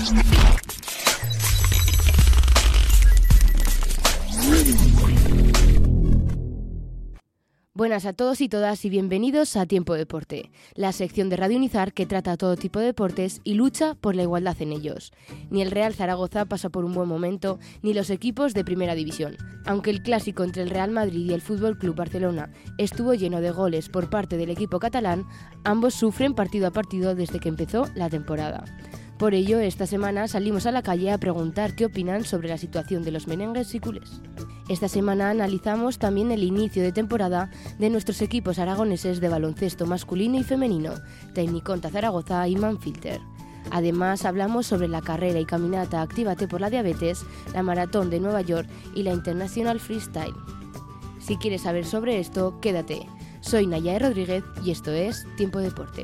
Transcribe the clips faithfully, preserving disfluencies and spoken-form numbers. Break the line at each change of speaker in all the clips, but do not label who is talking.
Buenas a todos y todas y bienvenidos a Tiempo Deporte, la sección de Radio Unizar que trata todo tipo de deportes y lucha por la igualdad en ellos. Ni el Real Zaragoza pasa por un buen momento, ni los equipos de Primera División. Aunque el clásico entre el Real Madrid y el F C Barcelona estuvo lleno de goles por parte del equipo catalán, ambos sufren partido a partido desde que empezó la temporada. Por ello, esta semana salimos a la calle a preguntar qué opinan sobre la situación de los merengues y culés. Esta semana analizamos también el inicio de temporada de nuestros equipos aragoneses de baloncesto masculino y femenino, Tecniconta Zaragoza y Manfilter. Además, hablamos sobre la carrera y caminata Actívate por la Diabetes, la Maratón de Nueva York y la International Freestyle. Si quieres saber sobre esto, quédate. Soy Nayae Rodríguez y esto es Tiempo Deporte.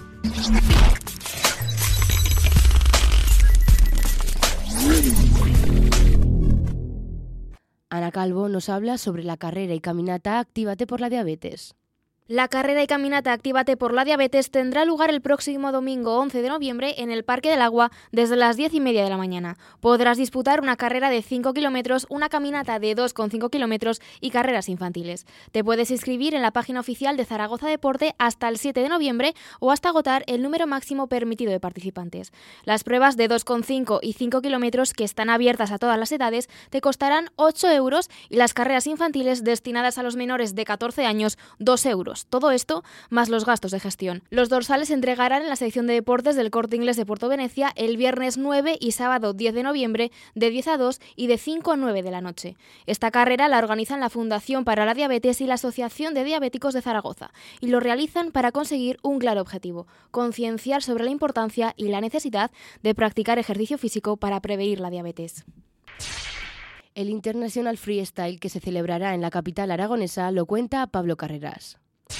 Ana Calvo nos habla sobre la carrera y caminata Actívate por la Diabetes.
La carrera y caminata Actívate por la Diabetes tendrá lugar el próximo domingo once de noviembre en el Parque del Agua desde las diez y media de la mañana. Podrás disputar una carrera de cinco kilómetros, una caminata de dos coma cinco kilómetros y carreras infantiles. Te puedes inscribir en la página oficial de Zaragoza Deporte hasta el siete de noviembre o hasta agotar el número máximo permitido de participantes. Las pruebas de dos coma cinco y cinco kilómetros, que están abiertas a todas las edades, te costarán ocho euros y las carreras infantiles destinadas a los menores de catorce años, dos euros. Todo esto más los gastos de gestión. Los dorsales se entregarán en la sección de deportes del Corte Inglés de Puerto Venecia el viernes nueve y sábado diez de noviembre de diez a dos y de cinco a nueve de la noche. Esta carrera la organizan la Fundación para la Diabetes y la Asociación de Diabéticos de Zaragoza y lo realizan para conseguir un claro objetivo: concienciar sobre la importancia y la necesidad de practicar ejercicio físico para prevenir la diabetes.
El International Freestyle, que se celebrará en la capital aragonesa, lo cuenta Pablo Carreras.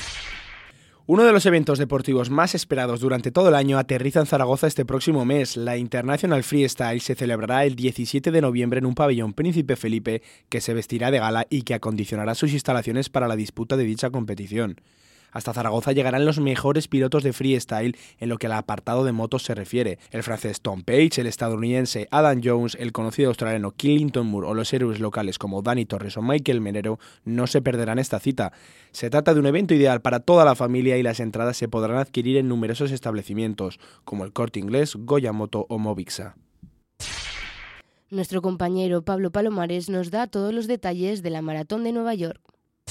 Uno de los eventos deportivos más esperados durante todo el año aterriza en Zaragoza este próximo mes. La International Freestyle se celebrará el diecisiete de noviembre en un pabellón Príncipe Felipe que se vestirá de gala y que acondicionará sus instalaciones para la disputa de dicha competición. Hasta Zaragoza llegarán los mejores pilotos de freestyle en lo que al apartado de motos se refiere. El francés Tom Page, el estadounidense Adam Jones, el conocido australiano Killington Moore o los héroes locales como Dani Torres o Michael Menero no se perderán esta cita. Se trata de un evento ideal para toda la familia y las entradas se podrán adquirir en numerosos establecimientos como el Corte Inglés, Goya Moto o Movixa.
Nuestro compañero Pablo Palomares nos da todos los detalles de la Maratón de Nueva York.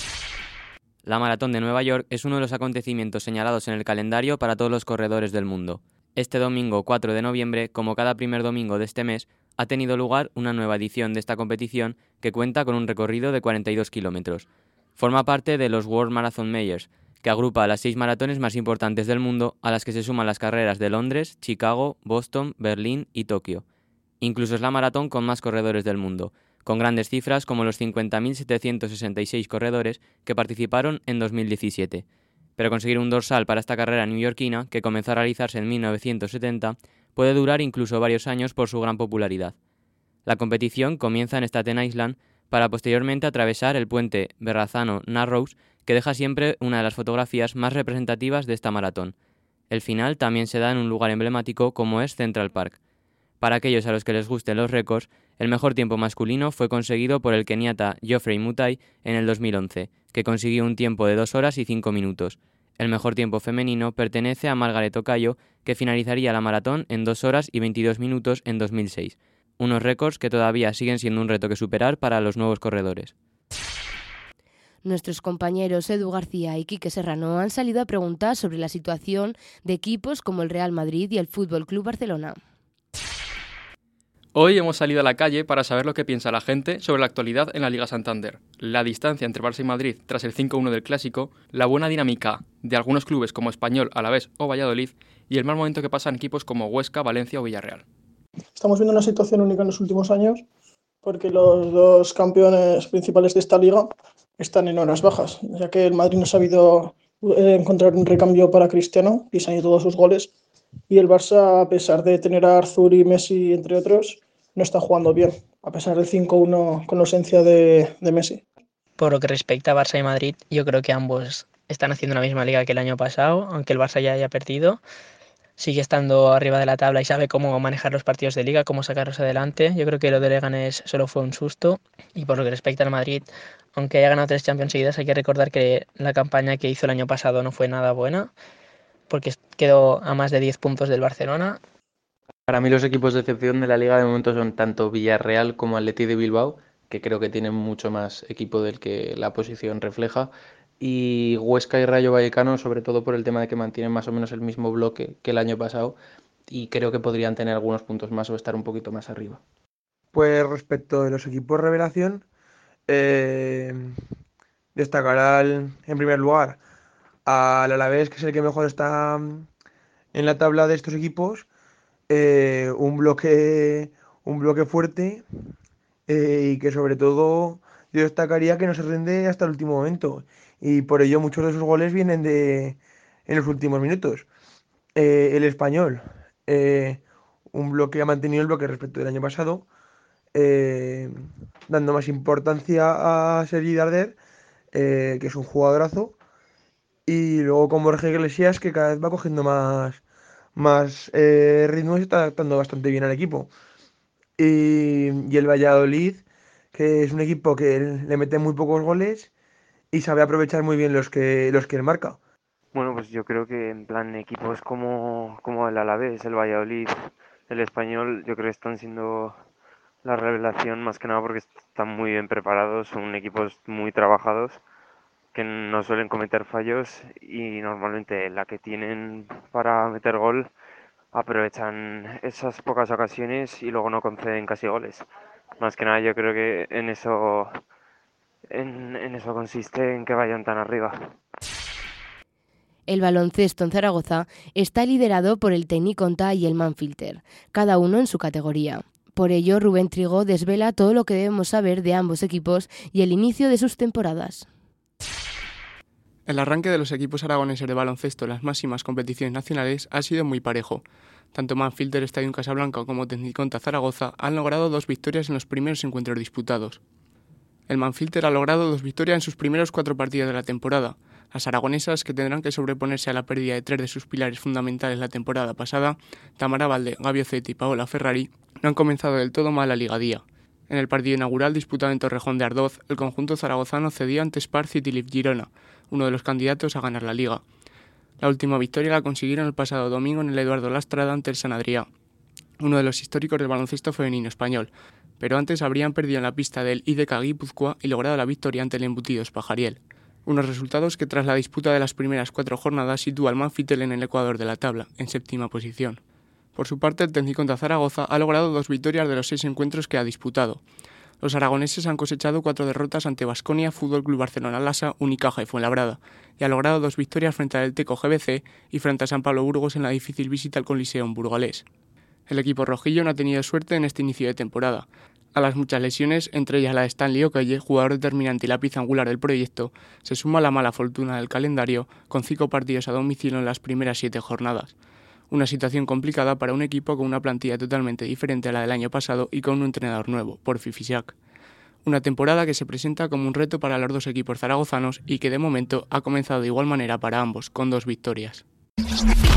La Maratón de Nueva York es uno de los acontecimientos señalados en el calendario para todos los corredores del mundo. Este domingo cuatro de noviembre, como cada primer domingo de este mes, ha tenido lugar una nueva edición de esta competición que cuenta con un recorrido de cuarenta y dos kilómetros. Forma parte de los World Marathon Majors, que agrupa a las seis maratones más importantes del mundo, a las que se suman las carreras de Londres, Chicago, Boston, Berlín y Tokio. Incluso es la maratón con más corredores del mundo, con grandes cifras como los cincuenta mil setecientos sesenta y seis corredores que participaron en dos mil diecisiete. Pero conseguir un dorsal para esta carrera neoyorquina, que comenzó a realizarse en mil novecientos setenta, puede durar incluso varios años por su gran popularidad. La competición comienza en Staten Island para posteriormente atravesar el puente Verrazano-Narrows, que deja siempre una de las fotografías más representativas de esta maratón. El final también se da en un lugar emblemático como es Central Park. Para aquellos a los que les gusten los récords, el mejor tiempo masculino fue conseguido por el keniata Geoffrey Mutai en el dos mil once, que consiguió un tiempo de dos horas y cinco minutos. El mejor tiempo femenino pertenece a Margaret Ocayo, que finalizaría la maratón en dos horas y veintidós minutos en dos mil seis. Unos récords que todavía siguen siendo un reto que superar para los nuevos corredores.
Nuestros compañeros Edu García y Quique Serrano han salido a preguntar sobre la situación de equipos como el Real Madrid y el F C Barcelona.
Hoy hemos salido a la calle para saber lo que piensa la gente sobre la actualidad en la Liga Santander, la distancia entre Barça y Madrid tras el cinco uno del Clásico, la buena dinámica de algunos clubes como Español, Alavés o Valladolid y el mal momento que pasan equipos como Huesca, Valencia o Villarreal.
Estamos viendo una situación única en los últimos años porque los dos campeones principales de esta liga están en horas bajas, ya que el Madrid no ha sabido encontrar un recambio para Cristiano y se han ido todos sus goles. Y el Barça, a pesar de tener a Arthur y Messi, entre otros, no está jugando bien, a pesar del cinco uno con la ausencia de, de Messi.
Por lo que respecta a Barça y Madrid, yo creo que ambos están haciendo la misma liga que el año pasado, aunque el Barça ya haya perdido. sigue estando arriba de la tabla y sabe cómo manejar los partidos de Liga, cómo sacarlos adelante. Yo creo que lo de Leganés solo fue un susto. Y por lo que respecta al Madrid, aunque haya ganado tres Champions seguidas, hay que recordar que la campaña que hizo el año pasado no fue nada buena, porque quedó a más de diez puntos del Barcelona.
Para mí los equipos de excepción de la Liga de momento son tanto Villarreal como Athletic de Bilbao, que creo que tienen mucho más equipo del que la posición refleja, y Huesca y Rayo Vallecano, sobre todo por el tema de que mantienen más o menos el mismo bloque que el año pasado, y creo que podrían tener algunos puntos más o estar un poquito más arriba.
Pues respecto de los equipos revelación, eh, destacará el- en primer lugar al Alavés, que es el que mejor está mm, en la tabla de estos equipos. Eh, un bloque, un bloque fuerte, eh, y que sobre todo yo destacaría que no se rinde hasta el último momento, y por ello muchos de sus goles vienen de en los últimos minutos. Eh, el Español, eh, un bloque ha mantenido el bloque respecto del año pasado, eh, dando más importancia a Sergi Darder, eh, que es un jugadorazo, y luego con Borja Iglesias, que cada vez va cogiendo más, más eh, ritmo y se está adaptando bastante bien al equipo. Y, y el Valladolid, que es un equipo que le mete muy pocos goles y sabe aprovechar muy bien los que, los que él marca.
Bueno, pues yo creo que en plan equipos como, como el Alavés, el Valladolid, el Español, yo creo que están siendo la revelación más que nada porque están muy bien preparados, son equipos muy trabajados que no suelen cometer fallos y normalmente la que tienen para meter gol aprovechan esas pocas ocasiones y luego no conceden casi goles. Más que nada yo creo que en eso, en, en eso consiste en que vayan tan arriba.
El baloncesto en Zaragoza está liderado por el Tecniconta y el Manfilter, cada uno en su categoría. Por ello, Rubén Trigo desvela todo lo que debemos saber de ambos equipos y el inicio de sus temporadas.
El arranque de los equipos aragoneses de baloncesto en las máximas competiciones nacionales ha sido muy parejo. Tanto Manfilter Stadium Casablanca como Tecniconta Zaragoza han logrado dos victorias en los primeros encuentros disputados. El Manfilter ha logrado dos victorias en sus primeros cuatro partidos de la temporada. Las aragonesas, que tendrán que sobreponerse a la pérdida de tres de sus pilares fundamentales la temporada pasada, Tamara Valde, Gabi Ocetti y Paola Ferrari, no han comenzado del todo mal la ligadía. En el partido inaugural disputado en Torrejón de Ardoz, el conjunto zaragozano cedía ante Spar City Lift Girona, uno de los candidatos a ganar la liga. La última victoria la consiguieron el pasado domingo en el Eduardo Lastrada ante el San Adrià, uno de los históricos del baloncesto femenino español, pero antes habrían perdido en la pista del I D K Guipúzcoa y logrado la victoria ante el Embutidos Pajariel. Unos resultados que tras la disputa de las primeras cuatro jornadas sitúa al Manfilter en el ecuador de la tabla, en séptima posición. Por su parte, el Tecniconta Zaragoza ha logrado dos victorias de los seis encuentros que ha disputado. Los aragoneses han cosechado cuatro derrotas ante Baskonia, Fútbol Club Barcelona Lassa, Unicaja y Fuenlabrada, y ha logrado dos victorias frente al Teco G B C y frente a San Pablo Burgos en la difícil visita al Coliseum burgalés. El equipo rojillo no ha tenido suerte en este inicio de temporada. A las muchas lesiones, entre ellas la de Stanley Ocalle, jugador determinante y la pieza angular del proyecto, se suma la mala fortuna del calendario, con cinco partidos a domicilio en las primeras siete jornadas. Una situación complicada para un equipo con una plantilla totalmente diferente a la del año pasado y con un entrenador nuevo, Porfi Fisac. Una temporada que se presenta como un reto para los dos equipos zaragozanos y que de momento ha comenzado de igual manera para ambos, con dos victorias.